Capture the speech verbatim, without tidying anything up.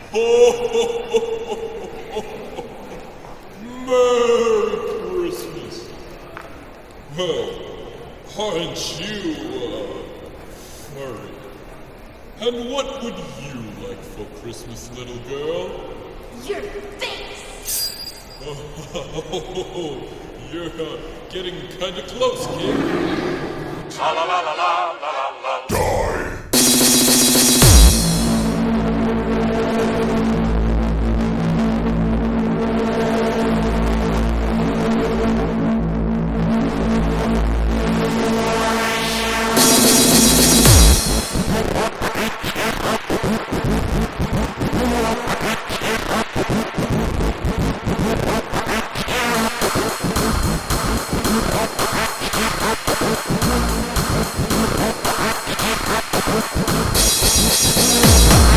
Merry Christmas. Well, aren't you, uh, furry? And what would you like for Christmas, little girl? Your face! Oh, you're uh, getting kinda close, kid. La la la la la la la. Die! Thank